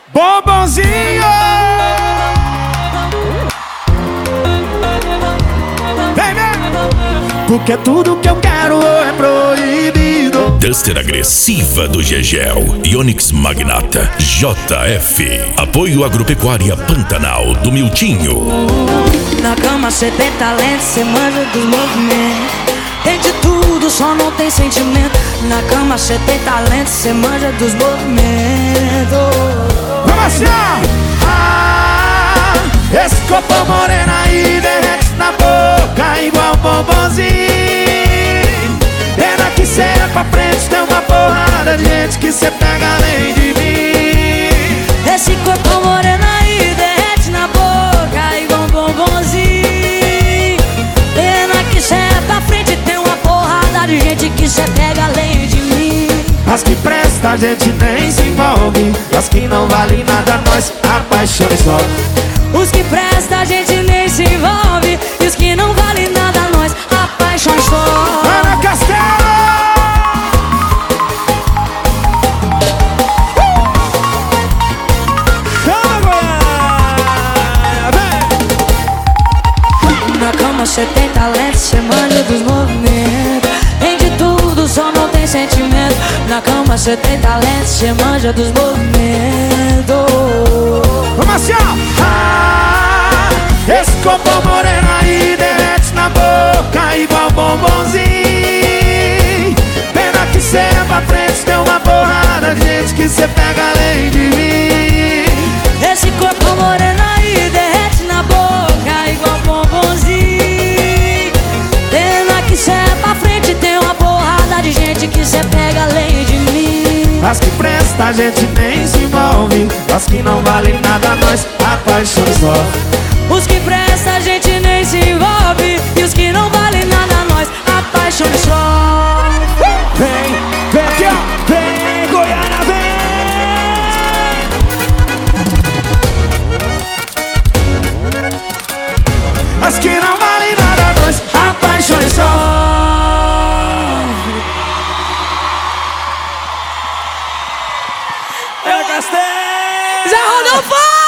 Bombonzinho. Vem, vem. Porque tudo que eu quero é proibido. Duster agressiva do Gegel, Ionix Magnata, JF. Apoio Agropecuária Pantanal do Miltinho. Na cama cê tem talento, cê manja dos movimentos. Tem de tudo, só não tem sentimento. Na cama cê tem talento, cê manja dos movimentos. Vamos assim, esse corpo moreno aí derrete na boca igual bombonzinho. Pena que cê é pra frente, tem uma porrada de gente que cê pega além de mim. Esse corpo moreno aí derrete na boca igual bombonzinho. Pena que cê é pra frente, tem uma porrada de gente que cê pega além de mim. As que presta a gente nem se envolve, as que não valem nada nós apaixona só. Os que presta a gente nem se envolve, e os que não valem nada nós apaixona só. Ana Castelo! Na cama cê tem talento, cê manja dos movimentos. Tem de tudo, só não tem sentimento. Na cama cê tem talento, cê manja dos movimentos. Vamos assim, esse corpo moreno aí derrete na boca igual bombonzinho. Pena que cê é pra frente, tem uma porrada de gente que cê pega além de mim. Esse corpo moreno aí derrete na boca igual bombonzinho. Pena que cê é pra frente, tem uma porrada de gente que cê pega além de mim. As que presta a gente nem se envolve, as que não valem nada nós apaixona só. Os que presta a gente nem se envolve, e os que não valem nada nós apaixona só. Vem, vem, aqui, ó. Vem, Goiânia, vem. As que não valem nada nós apaixona só. Já rodou fora!